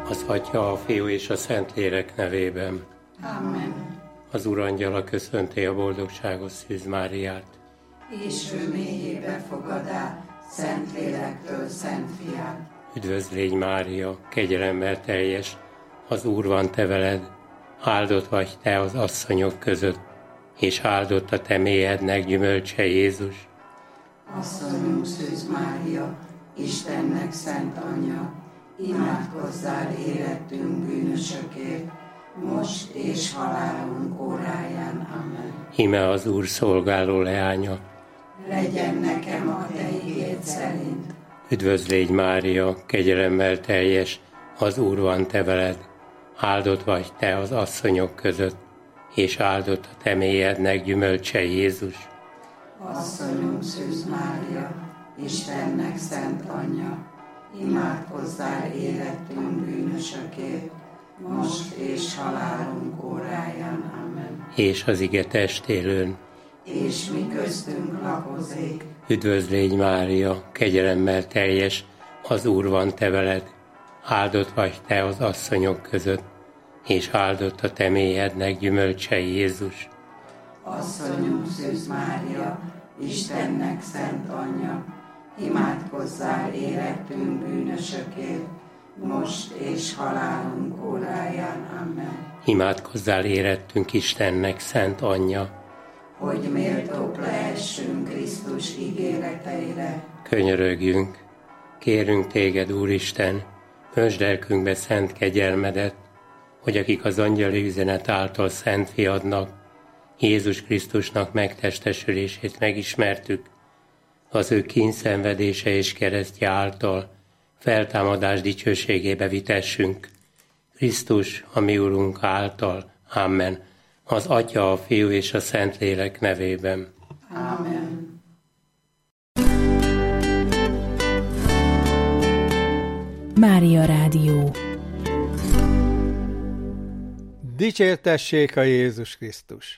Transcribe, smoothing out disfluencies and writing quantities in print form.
Az Atya, a Fiú és a Szentlélek nevében. Amen. Az Urangyala köszönti a boldogságos Szűz Máriát. És ő mélyébe fogad át Szentlélektől Szent Fiát. Üdvözl légy Mária, kegyelemmel teljes, az Úr van te veled, áldott vagy te az asszonyok között, és áldott a te mélyednek gyümölcse Jézus. Asszonyunk Szűz Mária, Istennek szent anyja, imádkozzál érettünk bűnösökért, most és halálunk óráján. Amen. Íme az Úr szolgáló leánya. Legyen nekem a te igéd szerint. Üdvözl légy Mária, kegyelemmel teljes, az Úr van te veled, áldott vagy te az asszonyok között, és áldott a te mélyednek gyümölcse Jézus. Asszonyunk Szűz Mária, Istennek szent anyja, imádkozzál érettünk bűnösökért, most és halálunk óráján. Amen. És az ige testélőn. És mi köztünk lakozik. Üdvözl légy Mária, kegyelemmel teljes, az Úr van te veled, áldott vagy te az asszonyok között, és áldott a te mélyednek gyümölcse Jézus. Asszonyunk Szűz Mária, Istennek szent anyja, imádkozzál érettünk bűnösökért, most és halálunk óráján. Amen. Imádkozzál érettünk Istennek szent anyja, hogy méltók lehessünk Krisztus ígéreteire. Könyörögjünk, kérünk téged, Úristen, öntsd lelkünkbe szent kegyelmedet, hogy akik az angyali üzenet által szent fiadnak, Jézus Krisztusnak megtestesülését megismertük, az ő kínszenvedése és keresztje által feltámadás dicsőségébe vitessünk. Krisztus, a mi Urunk által. Amen. Az Atya, a Fiú és a Szentlélek nevében. Amen. Mária Rádió. Dicsértessék a Jézus Krisztus!